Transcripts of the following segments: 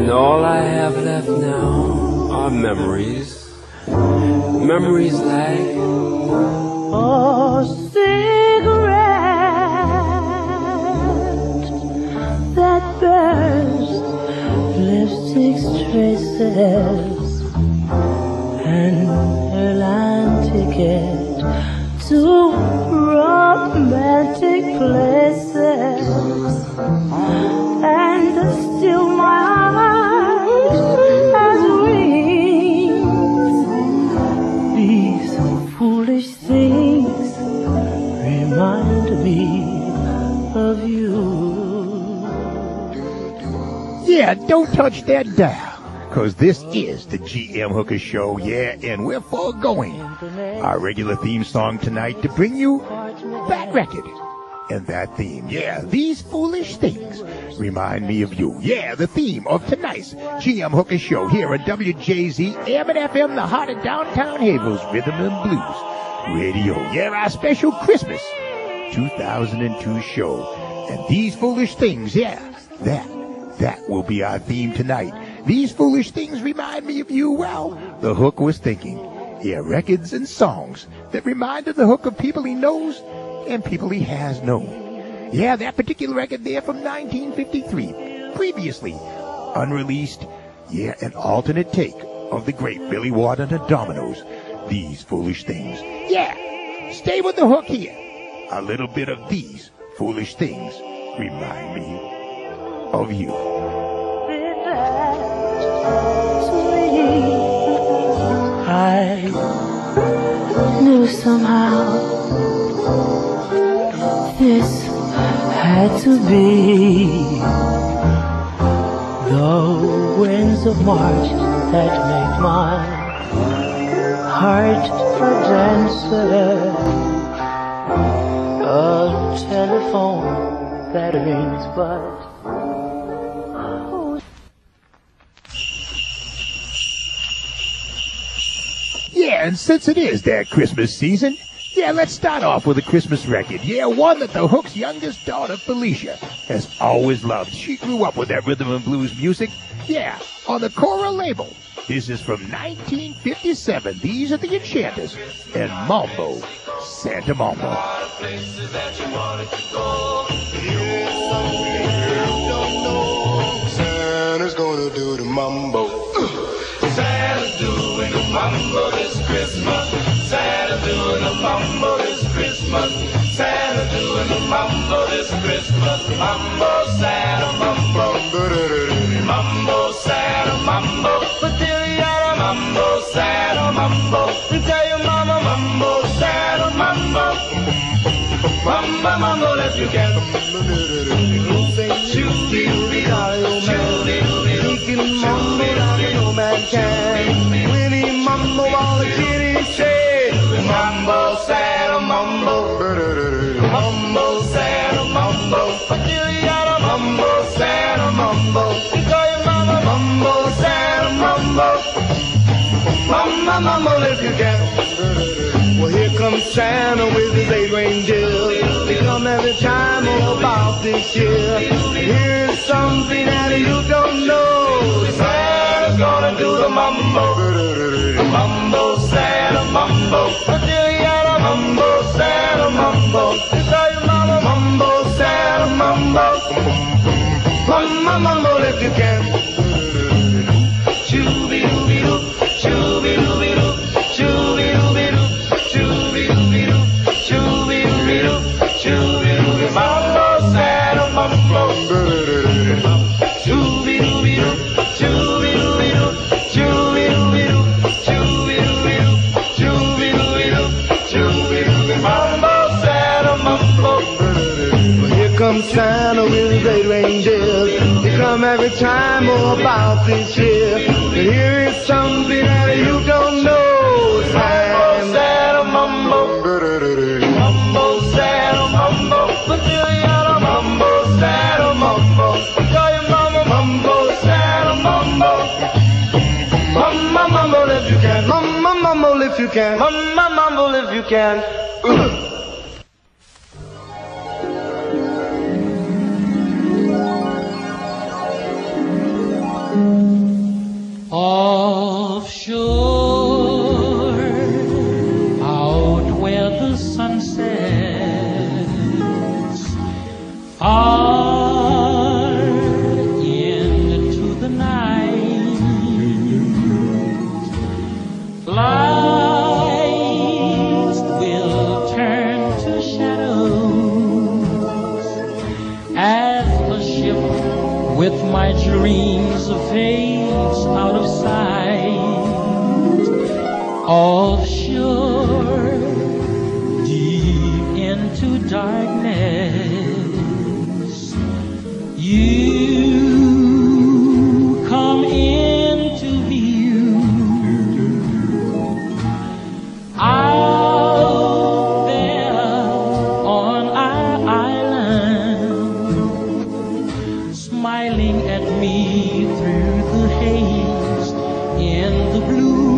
And all I have left now are memories. Memories like a cigarette that burst lipstick's traces, an airline ticket to romantic places, and still my heart has wings. These foolish things remind me of you. Yeah, don't touch that dial, because this is the GM Hooker Show, yeah, and we're foregoing our regular theme song tonight to bring you that record and that theme. Yeah, these foolish things remind me of you. Yeah, the theme of tonight's GM Hooker Show here at WJZ AM and FM, the heart of downtown Haverhill's Rhythm and Blues Radio. Yeah, our special Christmas 2002 show. And these foolish things, yeah, that will be our theme tonight. These foolish things remind me of you. Well, the Hook was thinking. Yeah, records and songs that reminded the Hook of people he knows and people he has known. Yeah, that particular record there from 1953, previously unreleased. Yeah, an alternate take of the great Billy Ward and the Dominoes. These foolish things. Yeah, stay with the Hook here. A little bit of these foolish things remind me of you. I knew somehow this had to be the winds of March that make my heart a dancer, a telephone that rings but yeah, and since it is that Christmas season, yeah, let's start off with a Christmas record. Yeah, one that the Hook's youngest daughter, Felicia, has always loved. She grew up with that rhythm and blues music. Yeah, on the Cora label. This is from 1957. These are the Enchanters and Mambo, Santa Mambo. Santa's gonna do the mambo. Santa's doing the mambo this Christmas. Santa's doing the mambo this Christmas. Santa's doing the mambo this Christmas. Mambo, Santa, mambo. Mambo, Santa, mambo. Patilla, mambo, Santa, mambo. Tell your mama, mambo, Santa, mambo. Mambo, mambo, if you can. No man can. Winnie mambo, all the kiddies say. Mambo, Santa, mambo. Mambo, Santa, mambo. Patilla, mambo, Santa, mambo. Call your mama, mambo, Santa, mambo. Mama, mambo, if you can. Well, here comes Santa with his 8 reindeer. They come every time all about this year. Here's something that you don't know. Santa's gonna do the mambo. Mambo, Santa, mambo. Patilla, mambo, Santa, mambo. Tell your mama, mambo, Santa, mambo. Mama, mambo, if you can. Chooby-dooby-doo, chooby-dooby-doo, chooby-dooby-doo, chooby-dooby-doo, chooby-dooby-doo, chooby-dooby, mambo, Santa, mambo. Chooby-dooby-doo, chooby-dooby-doo, chooby-dooby-doo, chooby-dooby-doo, chooby-dooby-doo, chooby-dooby, mambo, Santa, mambo. Well, here comes Santa with his 8 reindeers. They come every time all about this year. But here is something that you don't know. Santa, mambo. Mambo, Santa, mambo. Patilla, mambo, Santa, mambo. Call your mama, mambo, Santa, mambo. Mama, mambo, if you can. Mama, mambo, if you can. Mama, mambo, if you can. dreams fades out of sight, offshore, deep into darkness. You come into view. Out there on our island, smiling at me through the haze in the blue.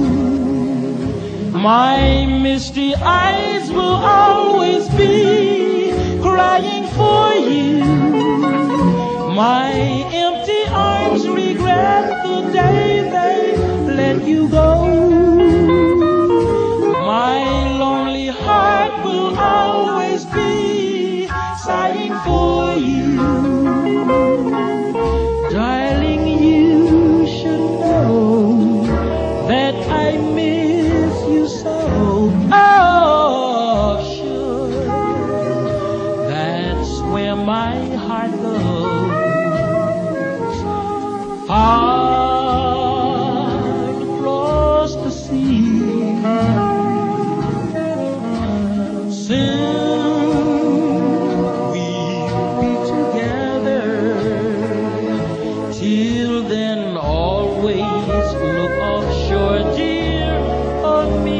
My misty eyes will always be crying for you. My empty arms regret the day they let you go. My lonely heart will always be sighing for you. Darling, you should know that I miss you so. Oh, sure, that's where my heart goes. Far across the sea. Soon we'll be together. Till then, always look offshore, dear, on me.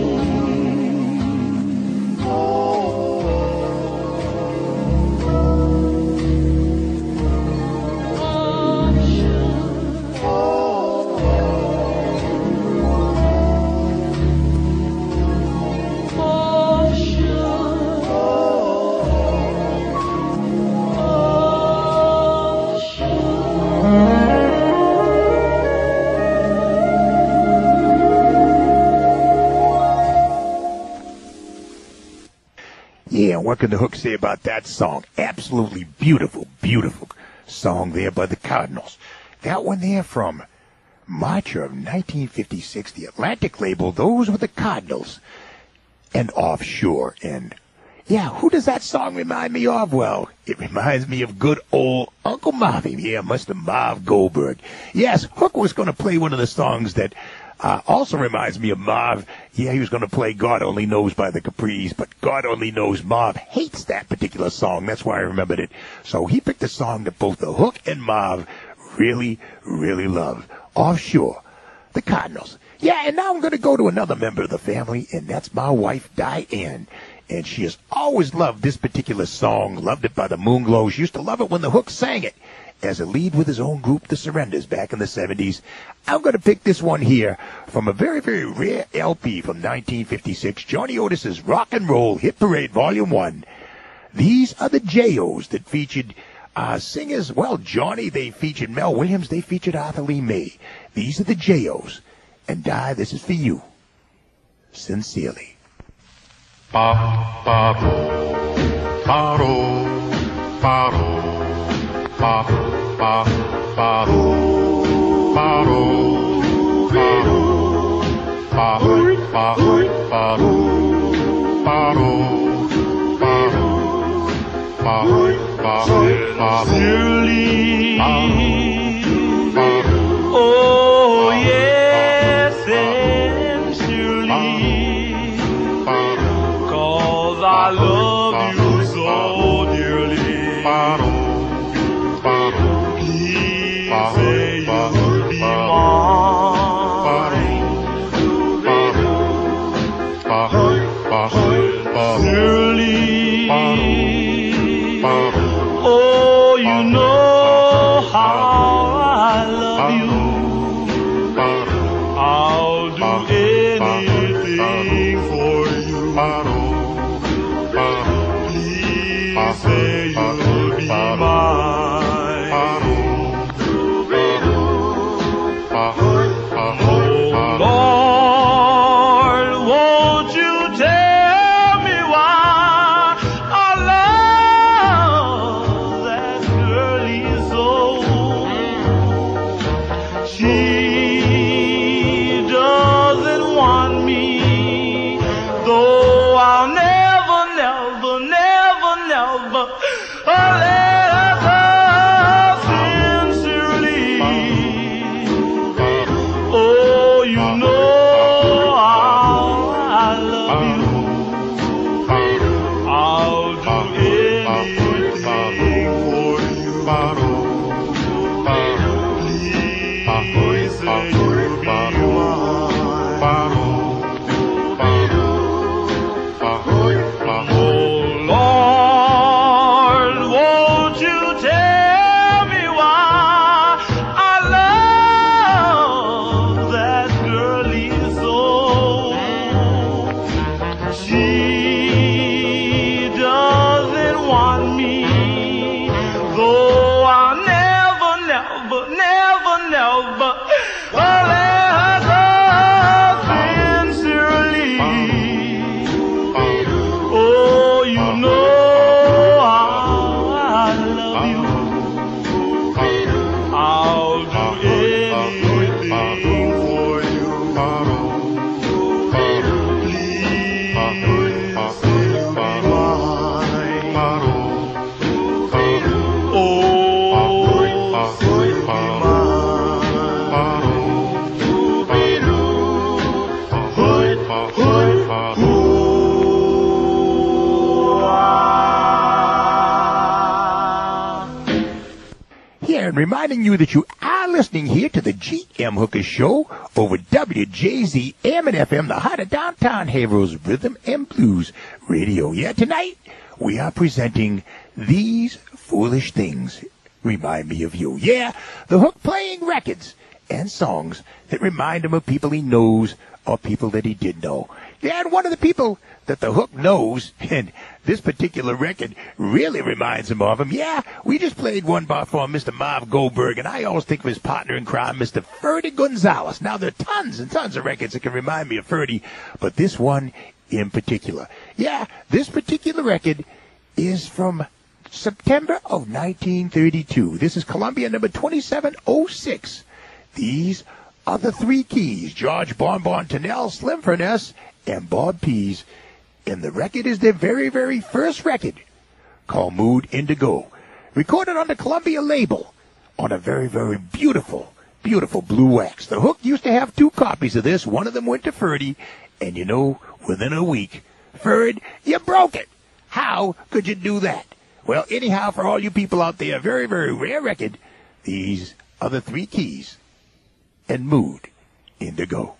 Yeah, what can the Hook say about that song? Absolutely beautiful, beautiful song there by the Cardinals. That one there from March of 1956, the Atlantic label, those were the Cardinals. And Offshore. And yeah, who does that song remind me of? Well, it reminds me of good old Uncle Marvy. Yeah, Mr. Marv Goldberg. Yes, Hook was going to play one of the songs that also reminds me of Marv. Yeah, he was going to play God Only Knows by the Capris, but God Only Knows Marv hates that particular song. That's why I remembered it. So he picked a song that both the Hook and Marv really, really love. Offshore, the Cardinals. Yeah, and now I'm going to go to another member of the family, and that's my wife, Diane. And she has always loved this particular song, loved it by the Moonglows. She used to love it when the Hook sang it as a lead with his own group, the Surrenders, back in the 70s. I'm going to pick this one here from a very, very rare LP from 1956, Johnny Otis's Rock and Roll Hit Parade Volume 1. These are the J.O.'s that featured singers. Well, Johnny, they featured Mel Williams, they featured Arthur Lee May. These are the J.O.'s. And Di, this is for you. Sincerely. Ba ba do, ba do, ba do, ba ba ba do, ba do, ba do, ba ba ba do, ba do, ba do, ba ba ba do. Oh yes, sincerely, 'cause I love you so dearly. Please say you'll be mine. Sincerely, oh, you know how I love you. I'll do anything for you. Please say you'll be mine. Oh Lord, won't you tell me why I love that girlie so? She doesn't want me, though I'll never let her go. Sincerely, say you'll be mine. Oh Lord, won't you tell me why I love that girlie so? She doesn't want me, though I never let her go sincerely. Oh, you know I love you. I'll do anything for you. Please say you'll be mine. Oh, say you'll be mine. Yeah, and reminding you that you are listening here to the GM Hooker Show over WJZM and FM, the heart of downtown Haverhill's Rhythm and Blues Radio. Yeah, tonight we are presenting These Foolish Things Remind Me of You. Yeah, the Hook playing records and songs that remind him of people he knows or people that he did know. Yeah, and one of the people that the Hook knows, and this particular record really reminds him of him. Yeah, we just played one for Mr. Marv Goldberg, and I always think of his partner in crime, Mr. Ferdy Gonzalez. Now, there are tons and tons of records that can remind me of Ferdy, but this one in particular. Yeah, this particular record is from September of 1932. This is Columbia number 2706. These are the Three Keys: George Bonbon Tennell, Slim Furness, and Bob Pease. And the record is their very, very first record, called Mood Indigo, recorded on the Columbia label on a very, very beautiful, beautiful blue wax. The Hook used to have 2 copies of this. One of them went to Ferdy, and you know, within a week, Ferd, you broke it. How could you do that? Well, anyhow, for all you people out there, a very, very rare record. These are the Three Keys and Mood Indigo.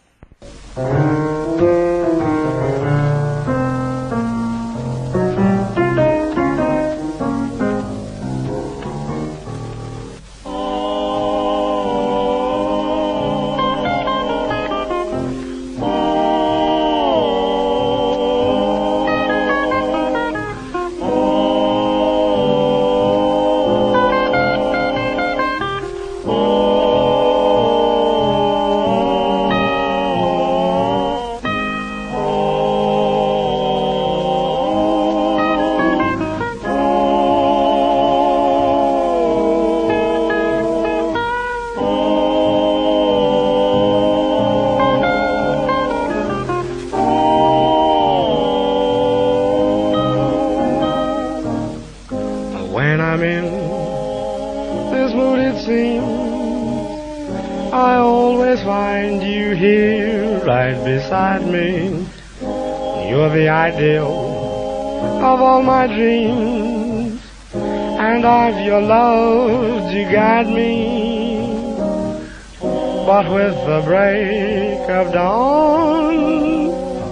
Beside me, you're the ideal of all my dreams, and I've your love to guide me. But with the break of dawn,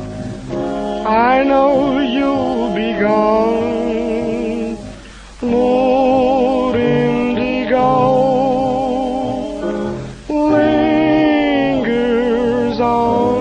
I know you'll be gone. Mood indigo lingers on.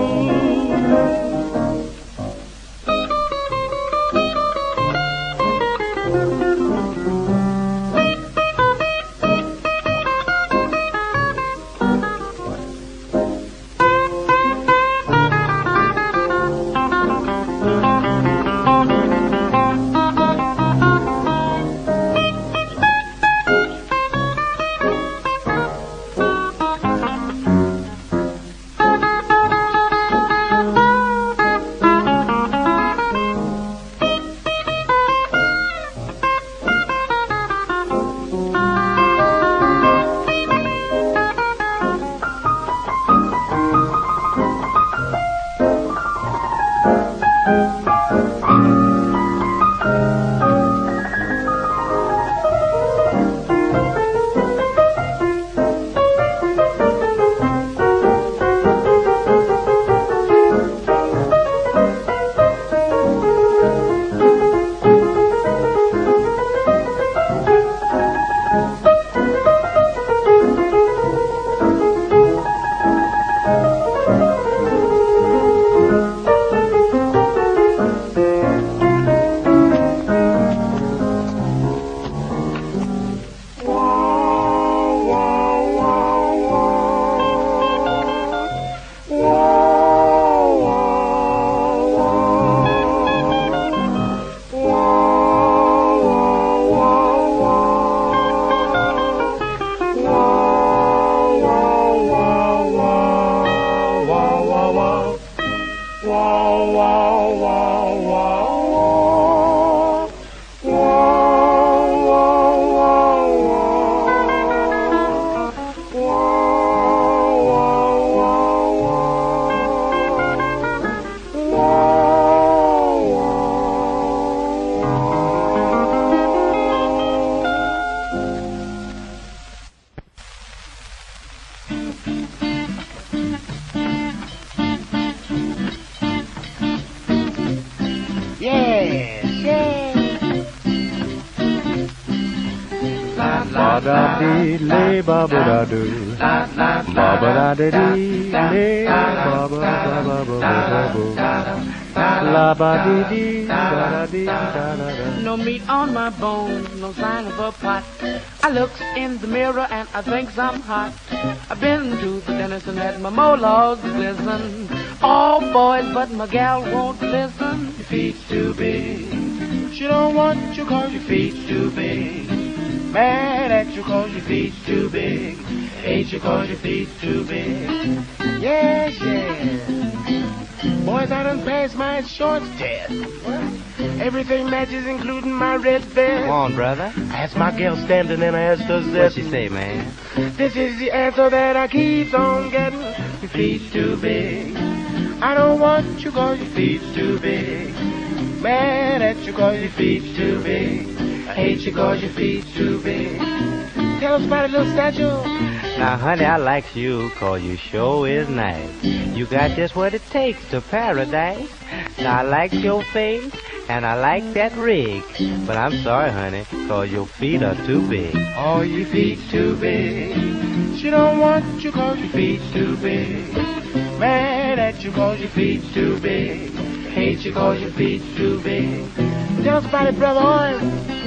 da dee lay ba ba da do. Ba ba da dee lay ba ba ba ba ba ba. La ba dee dee da da dee da da da. No meat on my bones, no sign of a pot. I looks in the mirror and I thinks I'm hot. I've been to the dentist and had my molars glisten. All boys but my gal won't listen. Your feet's too big. She don't want you 'cause your feet's too big. Mad at you 'cause your feet's too big. Hate you 'cause your feet's too big. Yes, yes. Boys, I done passed my shorts test. Everything matches, including my red vest. Come on, brother. I asked my girl standing and I asked her What this. she say, man? This is the answer that I keep on getting. Your feet's too big. I don't want you 'cause your feet's too big. Mad at you 'cause your feet's too big. I hate you 'cause your feet's too big. Tell us about a little statue. Now, honey, I likes you 'cause you sure is nice. You got just what it takes to paradise. Now, I like your face and I like that rig. But I'm sorry, honey, 'cause your feet are too big. Oh, your feet's too big. She don't want you 'cause your feet's too big. Mad at you 'cause your feet's too big. Hate you 'cause your feet's too big. Tell us about it, Brother Oil.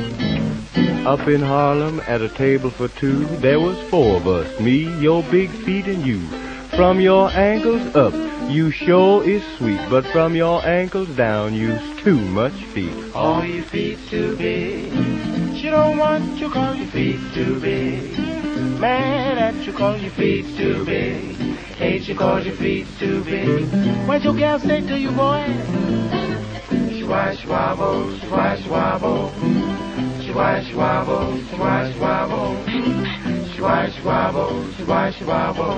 Up in Harlem at a table for two, there was 4 of us, me, your big feet, and you. From your ankles up, you sure is sweet, but from your ankles down, you's too much feet. Oh, your feet's too big. She don't want you 'cause your feet's too big. Mad at you 'cause your feet's too big. Hate you 'cause your feet's too big. What'd your gal say to you, boy? Shwa-shwabble, shwa-shwabble. Shwa-shwabble, shwa-shwabble. Shwa-shwabble, shwa-shwabble.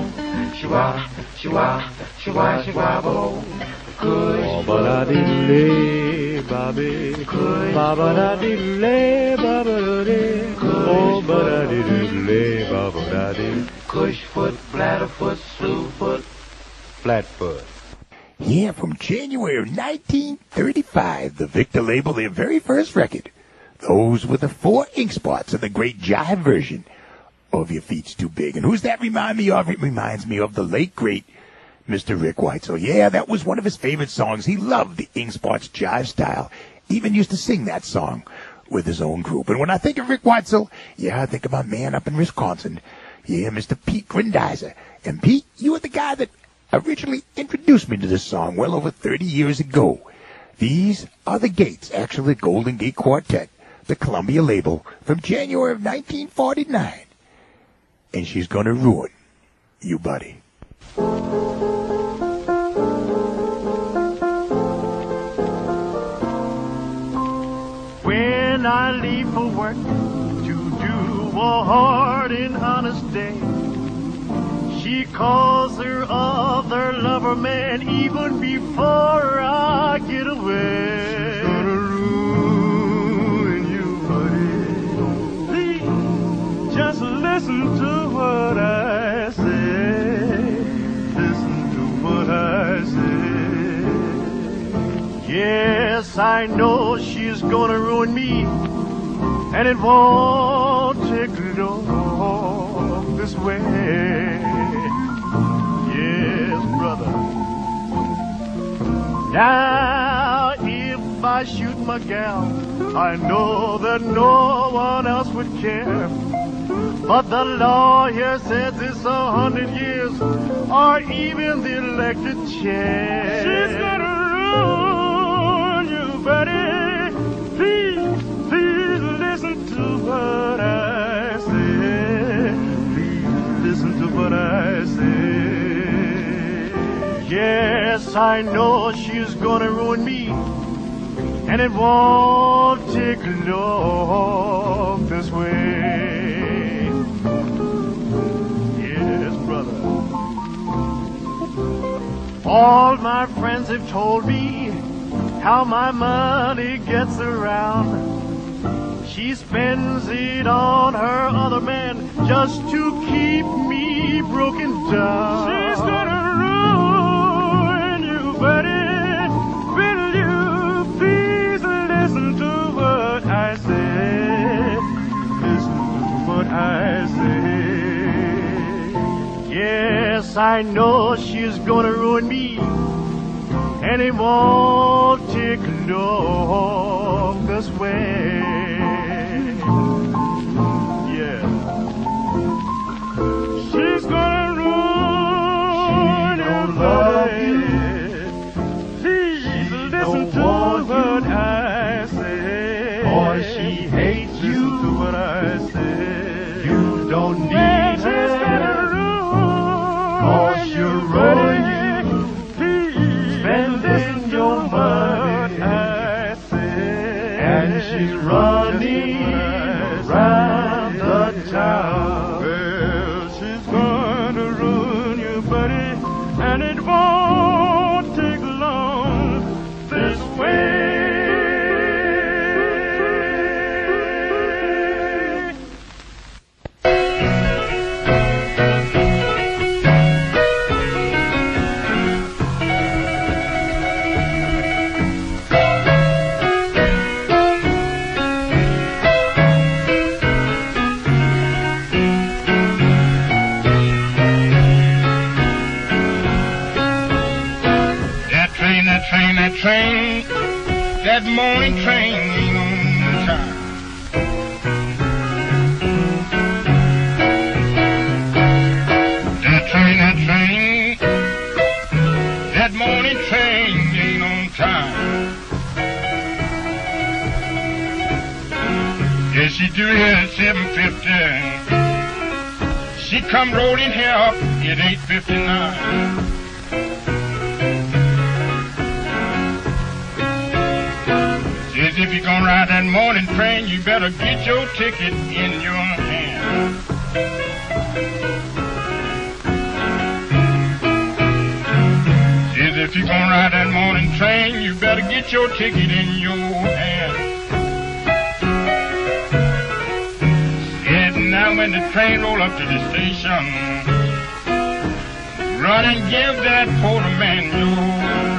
Shwa-shwabble. Oh, ba da dee lay, Bobby. Ba ba da dee lay, ba ba da dee. Oh, ba da dee lay, ba ba da dee. Cushfoot, bladderfoot, slewfoot, Flatfoot. Yeah, from January of 1935, the Victor label, their very first record. Those were the 4 ink spots of the great jive version of Your Feet's Too Big. And who's that remind me of? It reminds me of the late, great Mr. Rick Weitzel. Yeah, that was one of his favorite songs. He loved the ink spots jive style. Even used to sing that song with his own group. And when I think of Rick Weitzel, yeah, I think of my man up in Wisconsin. Yeah, Mr. Pete Grandizer. And Pete, you were the guy that originally introduced me to this song well over 30 years ago. These are the Gates, actually the Golden Gate Quartet, the Columbia label, from January of 1949. And she's gonna ruin you, buddy. When I leave for work to do a hard and honest day, she calls her other lover man even before I get away. She's gonna ruin you, buddy. Please, just listen to what I say. Listen to what I say. Yes, I know she's gonna ruin me, and it won't take long this way. Yes, brother. Now, if I shoot my gal, I know that no one else would care. But the law here says it's 100 years, or even the electric chair. She's gonna ruin you, buddy. Please, please listen to what I say. Please listen to what I say. Yes, I know she's gonna ruin me, and it won't take long this way. Yes, brother. All my friends have told me how my money gets around. She spends it on her other man just to keep me broken down. She's gonna ruin you, buddy. Will you please listen to what I say? Listen to what I Yes, I know she's gonna ruin me, and it won't take long this way. Yeah, she's gonna ruin your life. Please listen to what I say. Boy, she hates you. Listen to what I say. You don't need her. Cause you're running, spending your money, I say, and she's running around the town. Well, she's gonna ruin you, buddy, and it won't take long this way. Train, that morning train ain't on time. That train, that morning train ain't on time. Yeah, she due here at 7:50. She come rolling here up at 8:59. If you're gonna ride that morning train, you better get your ticket in your hand. Says if you're gonna ride that morning train, you better get your ticket in your hand. Said now when the train roll up to the station, run and give that porter man your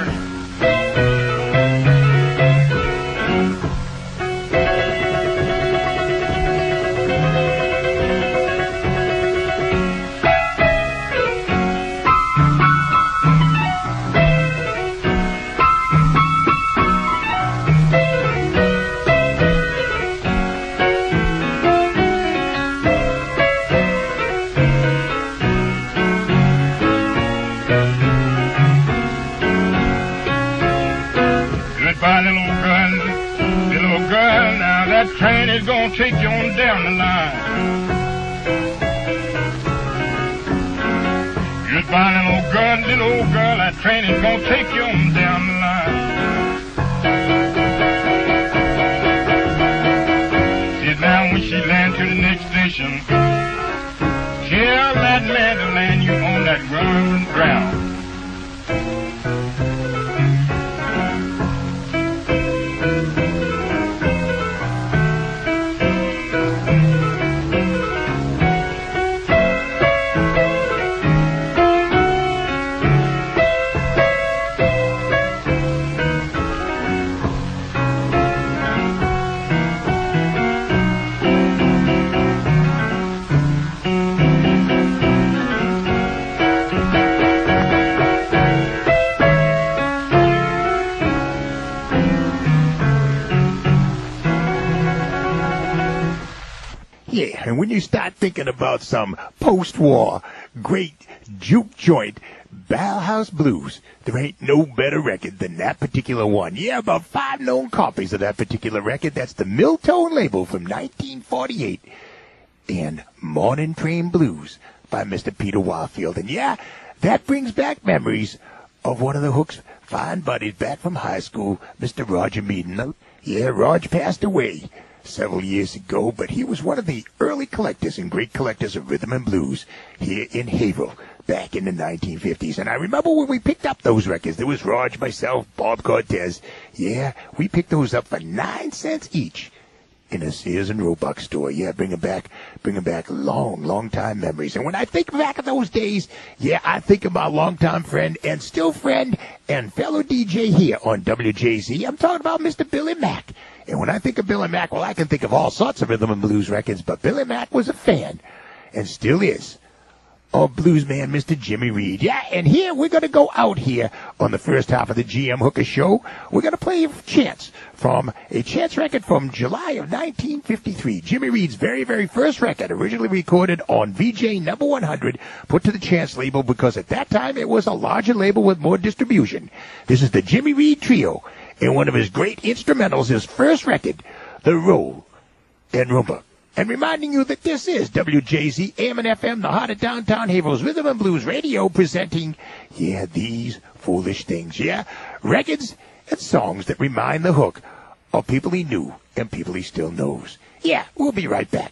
train is gonna take you on down the line. Goodbye, little old girl, that train is gonna take you on down the line. Sit down when she land to the next station. Tell that man to land you on that ground. And when you start thinking about some post-war great juke joint, Barrel House Blues, there ain't no better record than that particular one. Yeah, about 5 known copies of that particular record. That's the Miltone label from 1948. And Morning Train Blues by Mr. Peter Warfield. And yeah, that brings back memories of one of the Hook's fine buddies back from high school, Mr. Roger Meaden. Yeah, Roger passed away several years ago, but he was one of the early collectors and great collectors of rhythm and blues here in Haverhill back in the 1950s. And I remember when we picked up those records, there was Raj, myself, Bob Cortez. Yeah, we picked those up for 9 cents each in a Sears and Roebuck store. Yeah, bringing back long time memories. And when I think back of those days, yeah, I think of my longtime friend and still friend and fellow DJ here on WJZ. I'm talking about Mr. Billy Mack. And when I think of Billy Mack, well, I can think of all sorts of rhythm and blues records, but Billy Mack was a fan, and still is, of bluesman Mr. Jimmy Reed. Yeah, and here we're going to go out here on the first half of the GM Hooker Show. We're going to play a chance from a chance record from July of 1953. Jimmy Reed's very, very first record, originally recorded on VJ number 100, put to the chance label because at that time it was a larger label with more distribution. This is the Jimmy Reed Trio, and one of his great instrumentals, his first record, The Roll and Rumba. And reminding you that this is WJZ AM and FM, the heart of downtown Haverhill's Rhythm and Blues Radio, presenting, these foolish things. Records and songs that remind the Hook of people he knew and people he still knows. We'll be right back.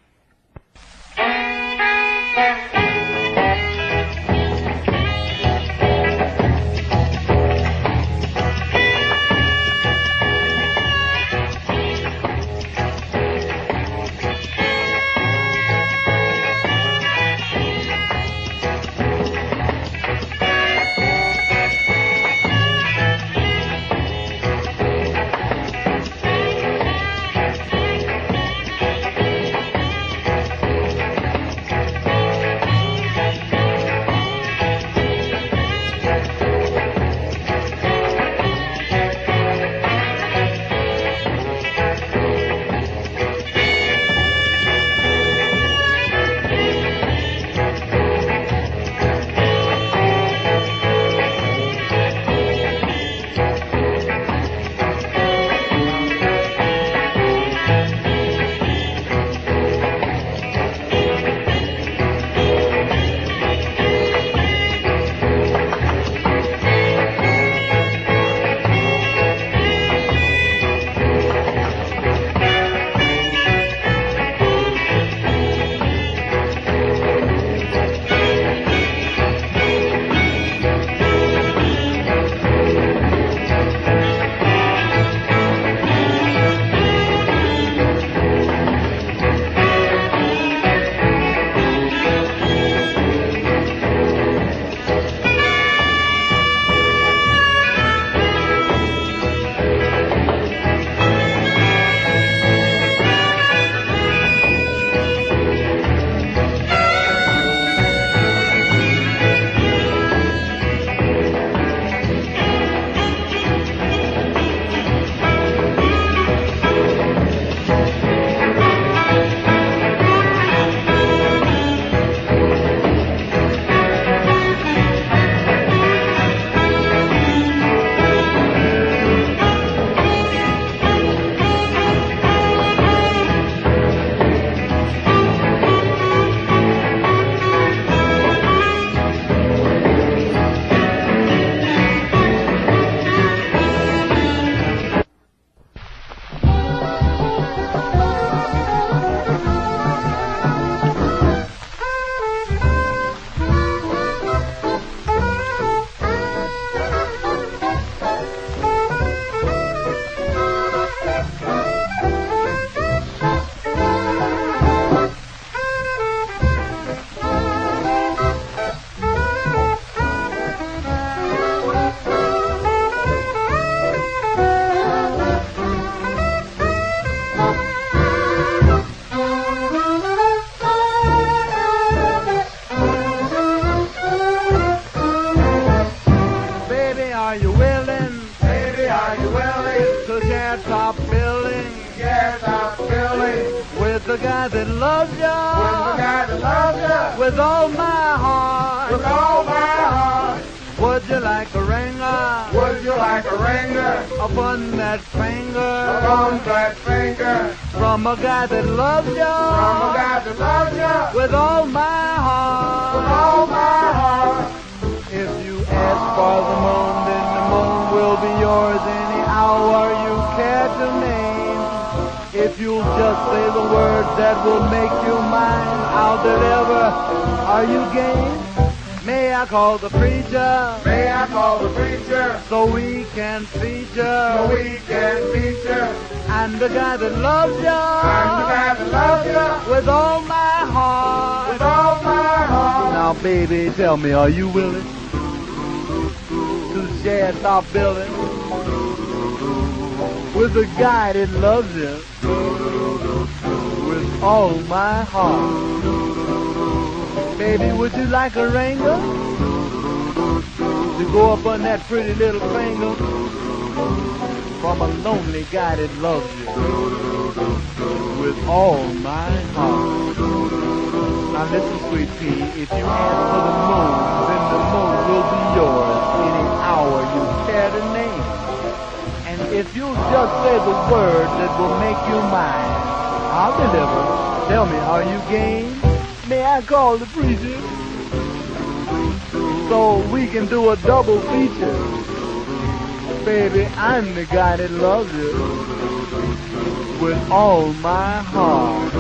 Tell me, are you willing to share top billing with a guy that loves you with all my heart? Baby, would you like a ringer to go up on that pretty little finger from a lonely guy that loves you with all my heart? Now listen, sweet pea, if you ask for the moon, then the moon will be yours any hour you care to name. And if you'll just say the word that will make you mine, I'll deliver. Tell me, are you game? May I call the preacher? So we can do a double feature. Baby, I'm the guy that loves you with all my heart.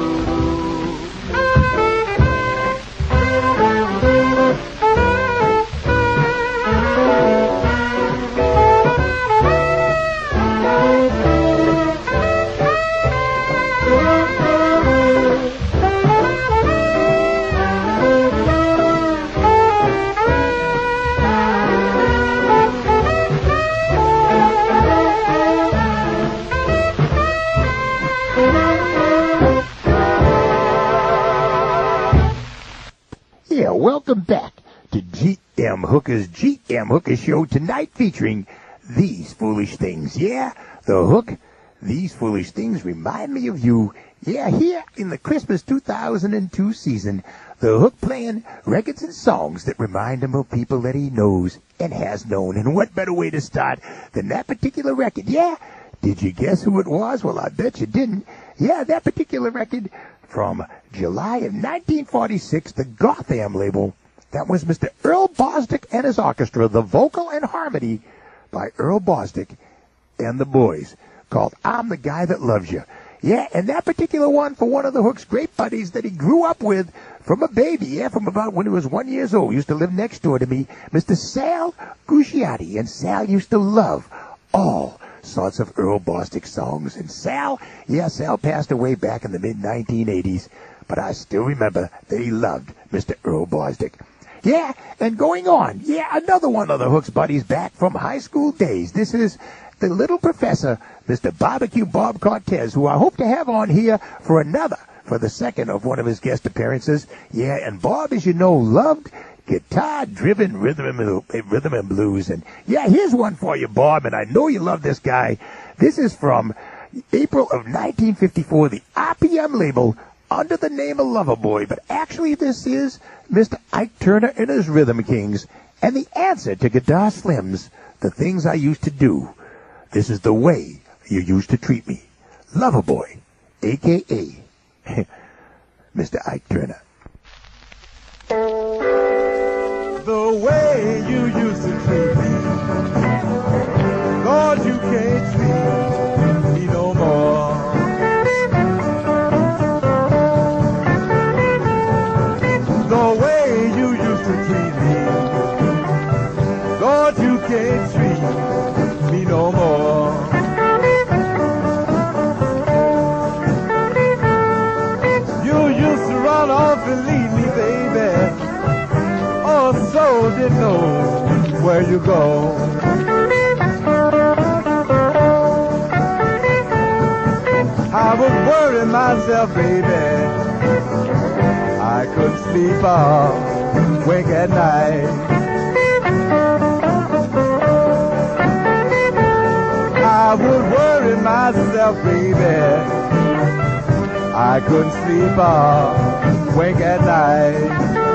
Welcome back to GM Hooker's GM Hooker Show tonight, featuring These Foolish Things. Yeah, the hook, These Foolish Things remind me of you. Yeah, here in the Christmas 2002 season, the hook playing records and songs that remind him of people that he knows and has known. And what better way to start than that particular record? Yeah, did you guess who it was? Well, I bet you didn't. Yeah, that particular record from July of 1946, the Gotham label. That was Mr. Earl Bostic and his orchestra, the vocal and harmony by Earl Bostic and the boys, called I'm the Guy That Loves You. Yeah, and that particular one for one of the Hook's great buddies that he grew up with from a baby, yeah, from about when he was 1 year old. He used to live next door to me, Mr. Sal Gusciotti. And Sal used to love all sorts of Earl Bostic songs. And Sal passed away back in the mid-1980s, but I still remember that he loved Mr. Earl Bostic. Yeah, and going on, yeah, another one of the Hook's buddies back from high school days. This is the little professor, Mr. Barbecue Bob Cortez, who I hope to have on here for the second of one of his guest appearances. Yeah, and Bob, as you know, loved guitar-driven rhythm and blues. And yeah, here's one for you, Bob, and I know you love this guy. This is from April of 1954, the RPM label, under the name of Loverboy, but actually this is Mr. Ike Turner and his Rhythm Kings, and the answer to Guitar Slim's The Things I Used to Do. This is the way you used to treat me. Loverboy, a.k.a. Mr. Ike Turner. The way you used to treat me, Lord, you can't treat me no more. The way you used to treat me, Lord, you can't treat me no more. You used to run off and leave me, baby. Oh, so didn't know where you go. I was worrying myself, baby. I couldn't sleep or wake at night. I would worry myself, baby. I couldn't sleep or wake at night.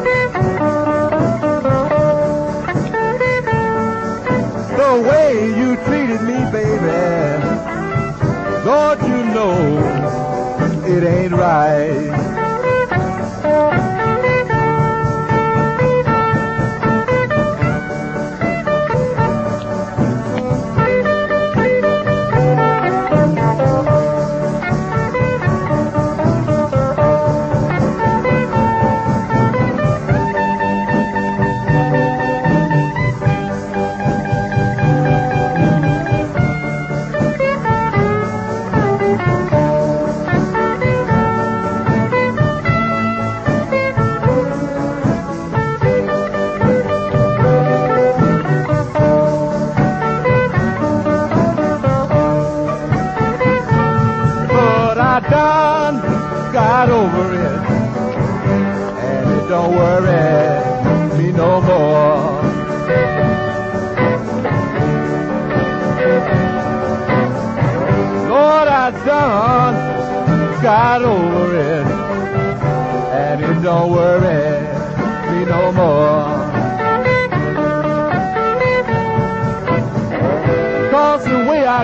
The way you treated me, baby, Lord, you know it ain't right.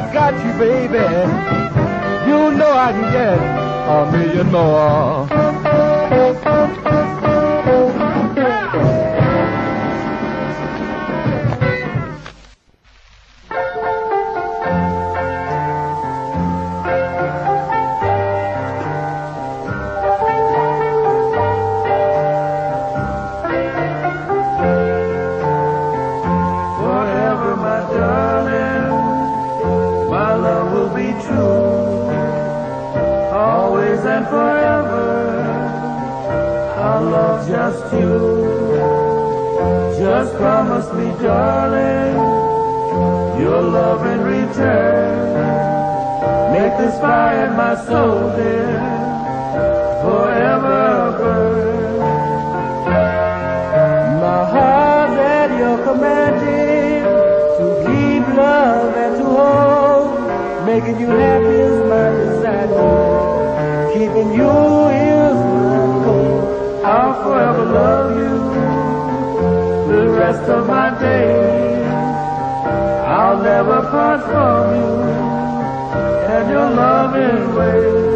I got you, baby, you know I can get a million more. Just you, just promise me, darling, your love in return. Make this fire in my soul, dear, forever burn. My heart at your commanding, to keep love and to hold. Making you happy is my desire, keeping you is my goal. I'll forever love you the rest of my days. I'll never part from you and your loving ways.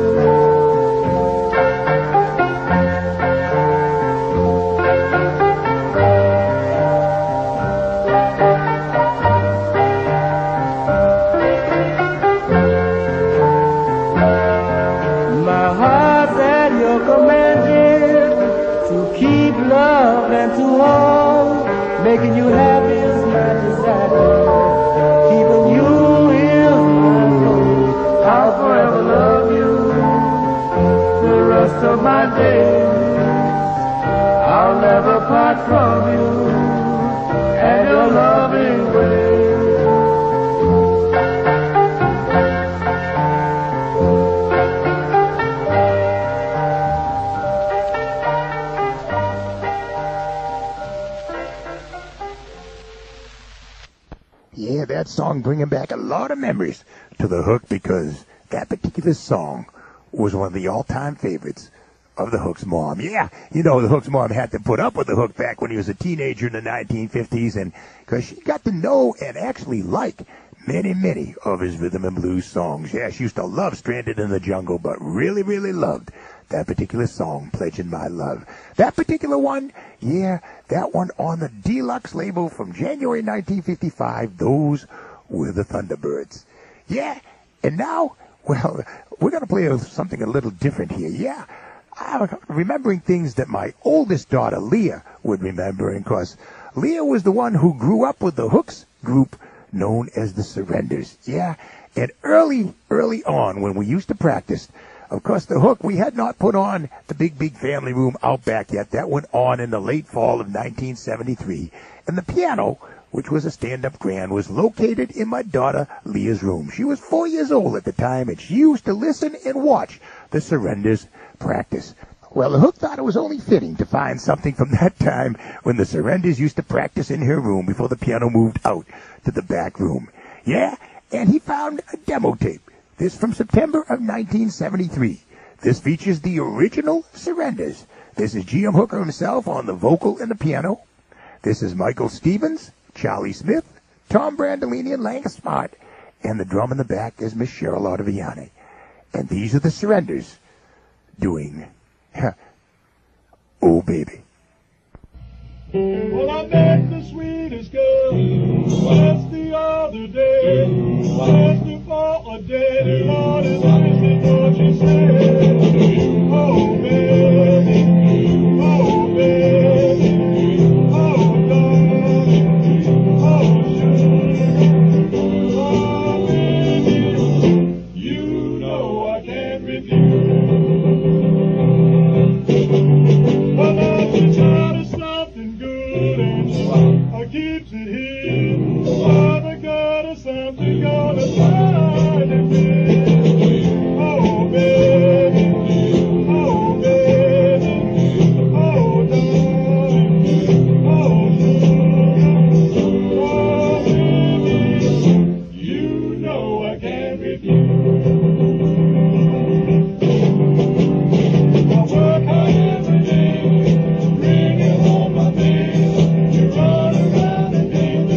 My heart's at your command, keep love and to hold, making you happy is my desire, keeping you is my goal. I'll forever love you the rest of my days. I'll never part from you and your loving ways. Yeah, that song bringing back a lot of memories to the Hook, because that particular song was one of the all-time favorites of the Hook's mom. Yeah, you know, the Hook's mom had to put up with the Hook back when he was a teenager in the 1950s, and because she got to know and actually like many of his rhythm and blues songs. Yeah, she used to love Stranded in the Jungle, but really loved that particular song, Pledging My Love. That particular one, yeah, that one on the deluxe label from January 1955, those were the Thunderbirds. Yeah, and now, well, we're going to play something a little different here. Yeah, I'm remembering things that my oldest daughter, Leah, would remember, and of course, Leah was the one who grew up with the Hooks group known as the Surrenders. Yeah, and early on when we used to practice, of course, the Hook, we had not put on the big family room out back yet. That went on in the late fall of 1973. And the piano, which was a stand-up grand, was located in my daughter Leah's room. She was 4 years old at the time, and she used to listen and watch the Surrenders practice. Well, the Hook thought it was only fitting to find something from that time when the Surrenders used to practice in her room before the piano moved out to the back room. Yeah, and he found a demo tape. This from September of 1973. This features the original Surrenders. This is G.M. Hooker himself on the vocal and the piano. This is Michael Stevens, Charlie Smith, Tom Brandolini, and Lang Smart. And the drum in the back is Miss Cheryl Ottaviani. And these are the Surrenders doing Oh Baby. Well, I met the sweetest girl just the other day. Asked her for a date, Lord, and this is what she said. Oh, baby, oh, baby, oh, darling, oh, sugar, oh, baby, you know I can't refuse. Well, that's a child of something good, and I keeps it here. Father God or something gonna find it me. Oh, baby, oh, baby, oh, darling, oh, sugar, oh, baby, you know I can't refuse. I work hard every day, bringing home my things. You run around and think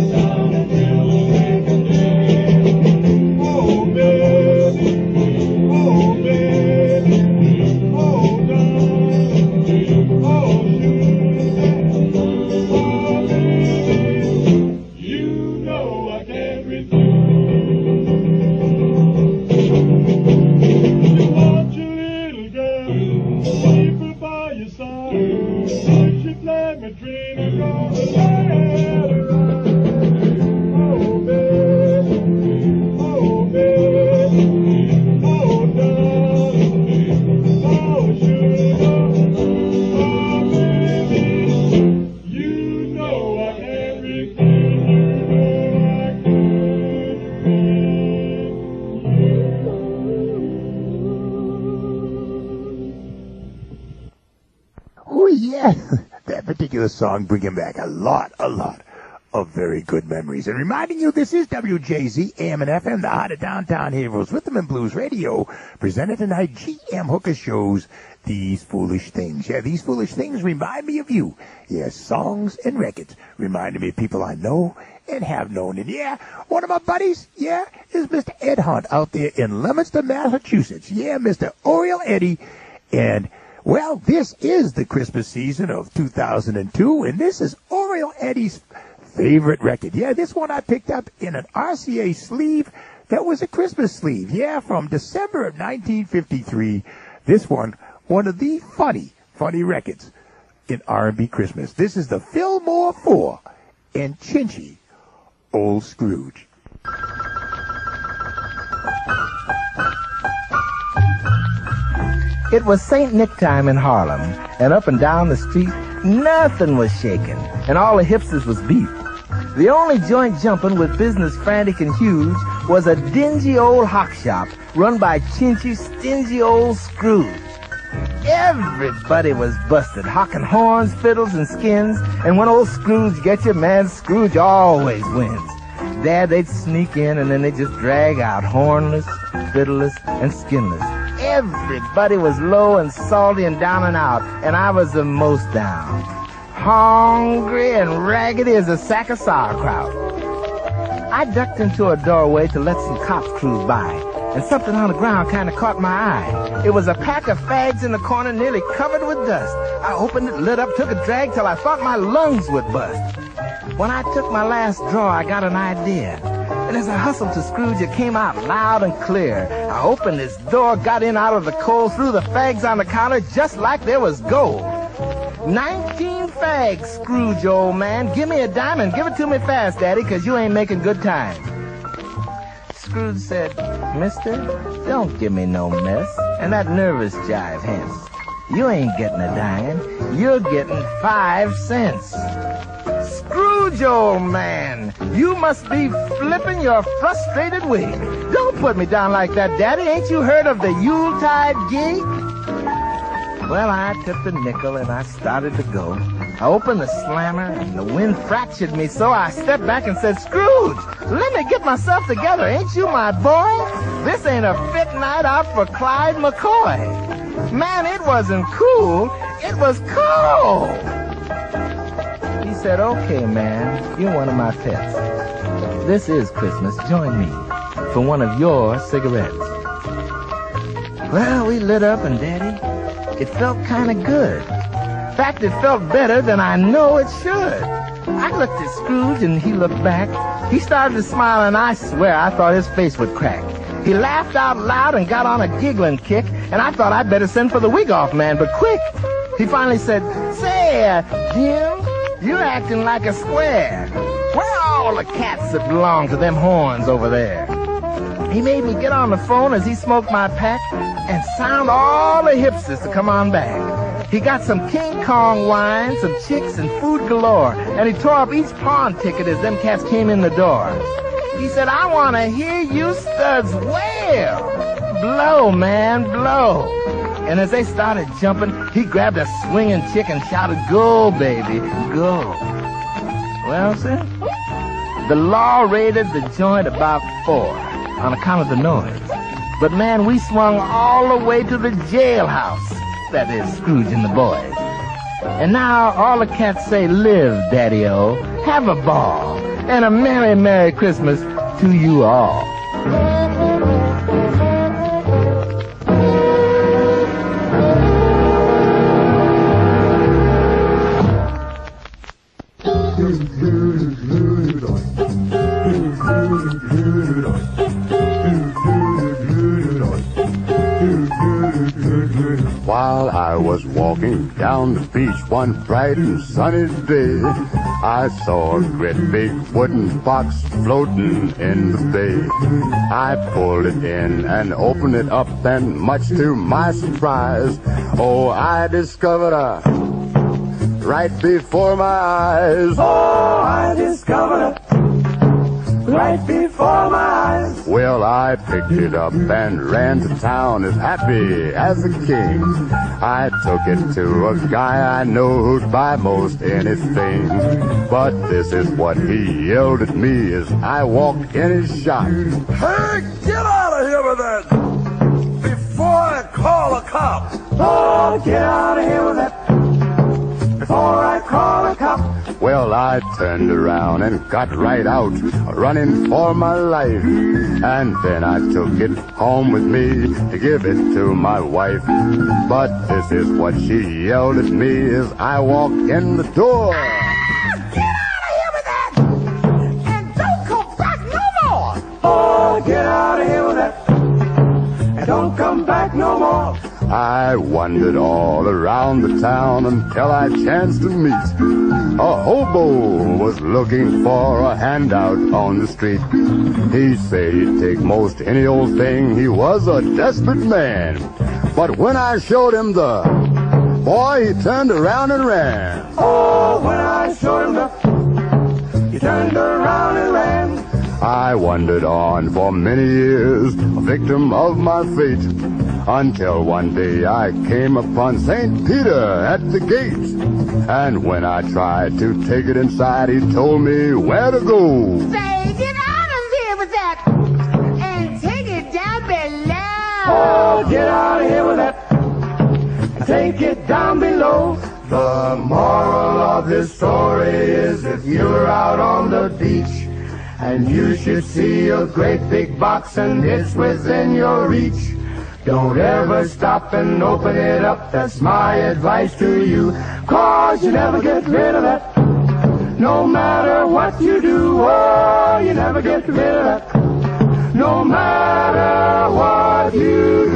That particular song bringing back a lot of very good memories. And reminding you, this is WJZ AM and FM, the heart of downtown heroes, Rhythm and Blues Radio, presented tonight. GM Hooker shows These Foolish Things. Yeah, These Foolish Things remind me of you. Yes, songs and records reminding me of people I know and have known. And yeah, one of my buddies, is Mr. Ed Hunt out there in Leominster, Massachusetts. Yeah, Mr. Oriole Eddie. And well, this is the Christmas season of 2002, and this is Oriole Eddie's favorite record. Yeah, this one I picked up in an RCA sleeve that was a Christmas sleeve. Yeah, from December of 1953. This one of the funny records in R&B Christmas. This is the Fillmore Four and Chinchy Old Scrooge. It was St. Nick time in Harlem, and up and down the street, nothing was shaking, and all the hipsters was beat. The only joint jumping with business frantic and huge was a dingy old hock shop run by Chinchy, stingy old Scrooge. Everybody was busted, hawking horns, fiddles, and skins, and when old Scrooge gets you, man, Scrooge always wins. Dad, they'd sneak in, and then they'd just drag out hornless, fiddleless, and skinless. Everybody was low and salty and down and out, and I was the most down. Hungry and raggedy as a sack of sauerkraut. I ducked into a doorway to let some cops cruise by, and something on the ground kind of caught my eye. It was a pack of fags in the corner nearly covered with dust. I opened it, lit up, took a drag till I thought my lungs would bust. When I took my last draw, I got an idea. And as I hustled to Scrooge, it came out loud and clear. I opened this door, got in out of the cold, threw the fags on the counter just like there was gold. 19 fags, Scrooge, old man. Give me a dime and give it to me fast, Daddy, 'cause you ain't making good time. Scrooge said, Mister, don't give me no mess. And that nervous jive hence. You ain't getting a dime. You're getting 5 cents. Scrooge, old man, you must be flipping your frustrated wig. Don't put me down like that, Daddy. Ain't you heard of the Yuletide gig? Well, I took the nickel and I started to go. I opened the slammer and the wind fractured me, so I stepped back and said, Scrooge, let me get myself together. Ain't you my boy? This ain't a fit night out for Clyde McCoy. Man, it wasn't cool. It was cold. He said, okay, man, you're one of my pets. This is Christmas. Join me for one of your cigarettes. Well, we lit up, and Daddy, it felt kind of good. In fact, it felt better than I know it should. I looked at Scrooge, and he looked back. He started to smile, and I swear I thought his face would crack. He laughed out loud and got on a giggling kick, and I thought I'd better send for the wig-off man, but quick! He finally said, say, Jim, you're acting like a square. Where are all the cats that belong to them horns over there? He made me get on the phone as he smoked my pack and sound all the hipsters to come on back. He got some King Kong wine, some chicks, and food galore, and he tore up each pawn ticket as them cats came in the door. He said, I want to hear you studs wail. Blow, man, blow. And as they started jumping, he grabbed a swinging chick and shouted, go, baby, go. Well, sir, the law raided the joint about 4 on account of the noise. But, man, we swung all the way to the jailhouse. That is, Scrooge and the boys. And now all the cats say, live, Daddy-O, have a ball, and a Merry, Merry Christmas to you all. While I was walking down the beach one bright and sunny day. I saw a great big wooden box floating in the bay. I pulled it in and opened it up, and much to my surprise, oh, I discovered a right before my eyes. Oh, I discovered it right before my eyes. Well, I picked it up and ran to town as happy as a king. I took it to a guy I know who'd buy most anything. But this is what he yelled at me as I walked in his shop. Hey, get out of here with that before I call a cop. Oh, get out of here with that before I call a cop. Well, I turned around and got right out, running for my life. And then I took it home with me to give it to my wife. But this is what she yelled at me as I walked in the door. Get out of here with that and don't come back no more. Oh, get out of here with that and don't come back no more. I wandered all around the town until I chanced to meet a hobo was looking for a handout on the street. He said he'd take most any old thing. He was a desperate man. But when I showed him the boy, he turned around and ran. Oh, when I showed him the, he turned around and ran. I wandered on for many years, a victim of my fate, until one day I came upon St. Peter at the gate. And when I tried to take it inside, he told me where to go. Say, get out of here with that and take it down below. Oh, get out of here with that and take it down below. The moral of this story is if you're out on the beach and you should see a great big box and it's within your reach, don't ever stop and open it up. That's my advice to you. 'Cause you never get rid of that. No matter what you do, oh, you never get rid of that. No matter what you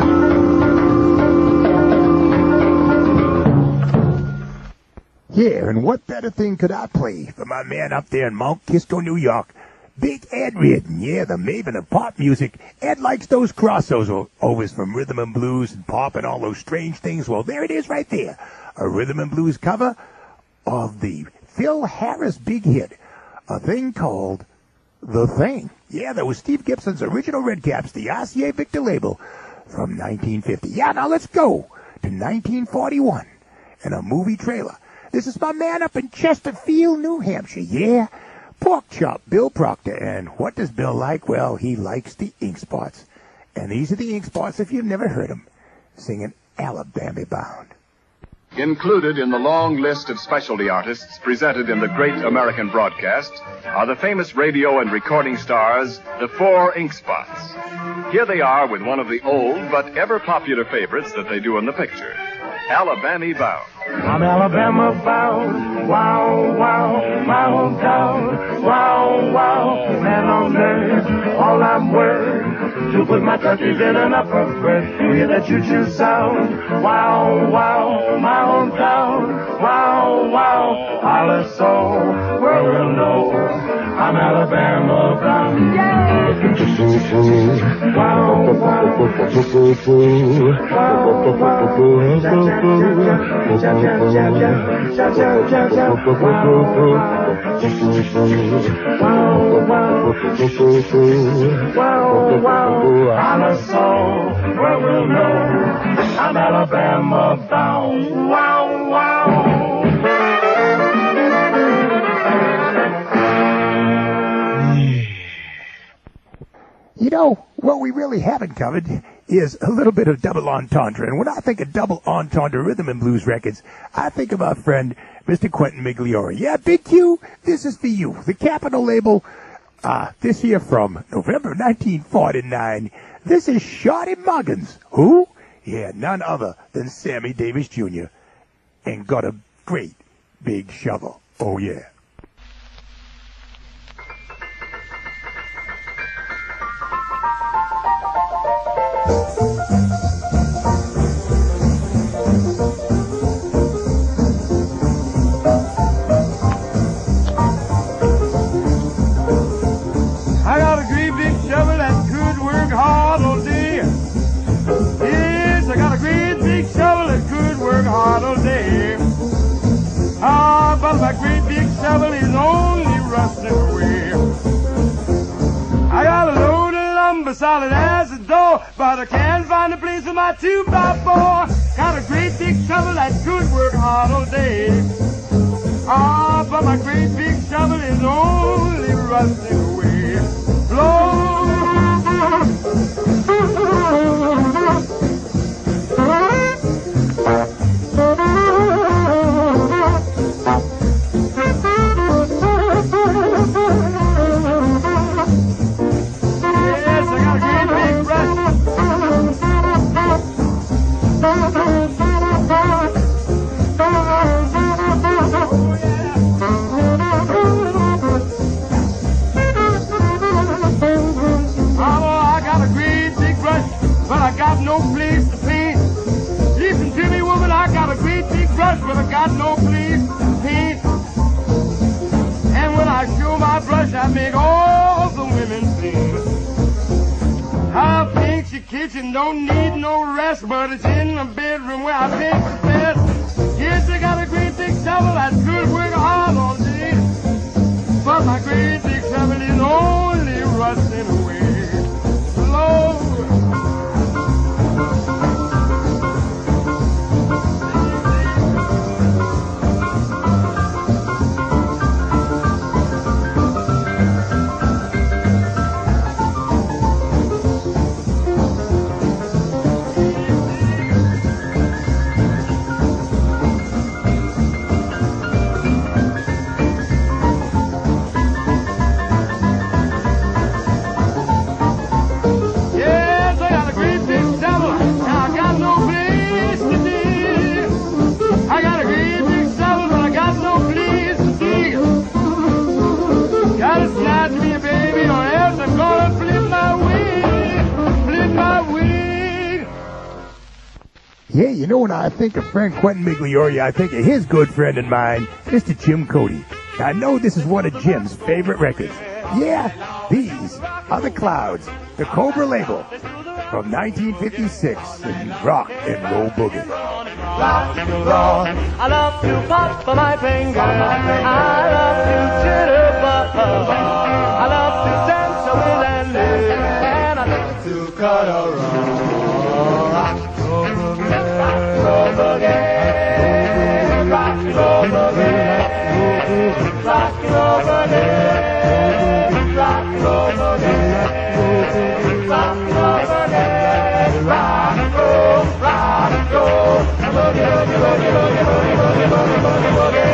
do. Yeah, and what better thing could I play for my man up there in Mount Kisco, New York? Big Ed Reardon, yeah, the maven of pop music. Ed likes those crossovers from rhythm and blues and pop and all those strange things. Well, there it is right there. A rhythm and blues cover of the Phil Harris big hit, a thing called The Thing. Yeah, that was Steve Gibson's original Red Caps, the RCA Victor label from 1950. Yeah, now let's go to 1941 and a movie trailer. This is my man up in Chesterfield, New Hampshire, yeah. Pork Chop, Bill Proctor. And what does Bill like? Well, he likes the Ink Spots. And these are the Ink Spots, if you've never heard them, singing Alabama Bound. Included in the long list of specialty artists presented in the great American broadcast are the famous radio and recording stars, the Four Ink Spots. Here they are with one of the old but ever popular favorites that they do in the picture, Alabama Bound. I'm Alabama bound, wow, wow, my hometown, wow, wow, man on earth, all I'm worth, to put my turkeys in an upper berth, to hear that choo-choo sound, wow, wow, my hometown, wow, wow, holler so, world will know, I'm Alabama bound, yeah! Wow, wow, wow, I'm a soul, where we'll know I'm Alabama bound. Wow, wow. You know, what we really haven't covered is a little bit of double entendre. And when I think of double entendre rhythm and blues records, I think of our friend, Mr. Quentin Migliore. Yeah, Big Q, this is for you. The Capitol label, this year from November 1949. This is Shorty Muggins. Who? Yeah, none other than Sammy Davis Jr. And got a great big shovel. Oh, yeah. shovel is only rusting away. I got a load of lumber solid as a door, but I can't find a place for my 2x4. Got a great big shovel that could work hard all day. Ah, but my great big shovel is only rusting away. Blow. Yes, I got a great big brush. But I got no place to paint. Listen to me, woman, I got a great big brush, but I got no place to paint. And when I show my brush, I make all the women sing. I paint your kitchen, don't need no rest, but it's in the bedroom where I paint the best. Yes, I got a great big shovel that's good, work hard all day. But my great big shovel is only rusting away. Slow. Yeah, you know, when I think of Frank Quentin Migliore, I think of his good friend and mine, Mr. Jim Cody. I know this is one of Jim's favorite records. Yeah, these are The Clouds, the Cobra label, from 1956 in Rock and Roll Boogie. Rock and roll. I love to pop my finger. I love to jitterbug. I love to dance with and live. And I love to cut around. Rock and roll boogie. Rock and roll boogie. Rock and roll boogie. Rock and roll boogie. Rock and roll boogie. Rock and roll, rock and roll. Boogie, boogie, boogie, boogie, boogie, boogie, boogie, boogie, boogie.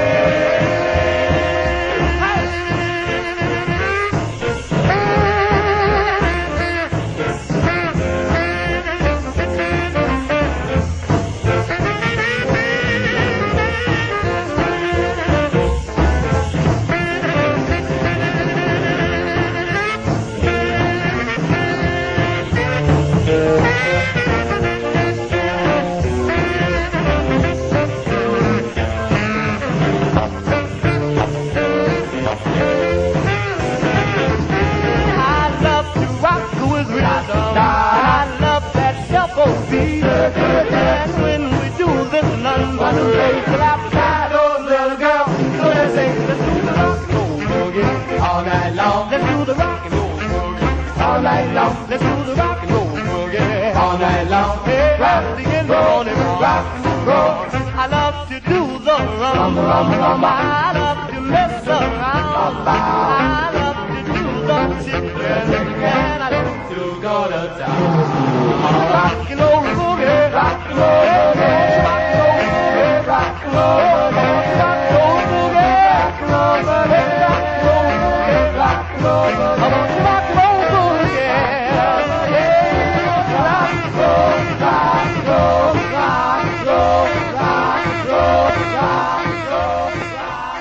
And when we do this number, clap, clap, oh little girl, so let's sing, let's do the rock and roll boogie all night long. Let's do the rock and roll boogie all night long. Let's do the rock and roll boogie all night long. Hey, rock in the morning, rock and roll. I love to do the rumba, rumba, rumba. I love to mess around. I love to do the chicken, and I love to go to town. Rock and roll boogie, rock and roll boogie, rock and roll boogie, rock and roll boogie, rock and roll boogie, rock and roll boogie, rock and roll boogie, rock and roll boogie. I want to rock and roll boogie, yeah, rock and roll, rock and roll, rock and roll, rock and roll, rock and roll, rock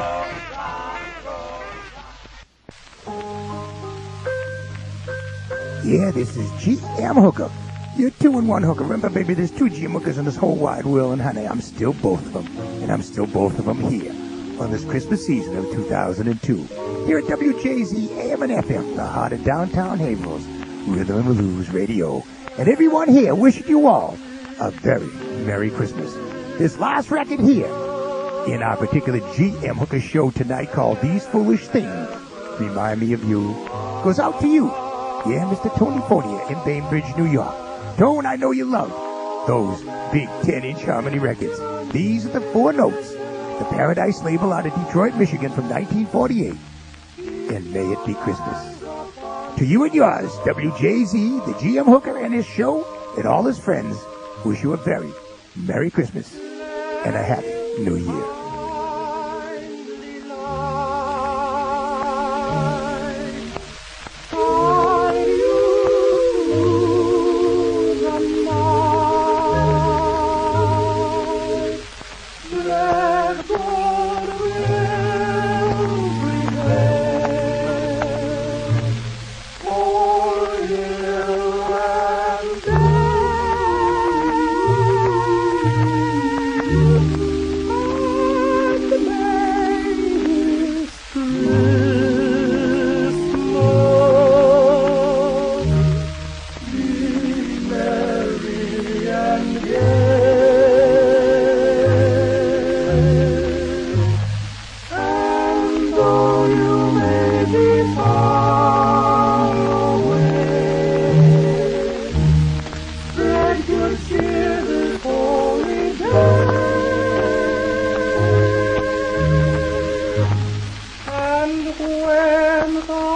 and roll. Yeah, this is GM Hookup. You're 2-in-1 hooker. Remember, baby, there's 2 GM hookers in this whole wide world, and honey, I'm still both of them. And I'm still both of them here on this Christmas season of 2002. Here at WJZ AM and FM, the heart of downtown Haverhill's Rhythm and Blues Radio. And everyone here wishing you all a very Merry Christmas. This last record here in our particular GM Hooker show tonight called These Foolish Things Remind Me of You goes out to you. Yeah, Mr. Tony Fournier in Bainbridge, New York. Tone, I know you love those big 10-inch harmony records. These are the 4 notes. The Paradise label out of Detroit, Michigan from 1948. And may it be Christmas. To you and yours, WJZ, the GM Hooker and his show, and all his friends wish you a very Merry Christmas and a Happy New Year. And when the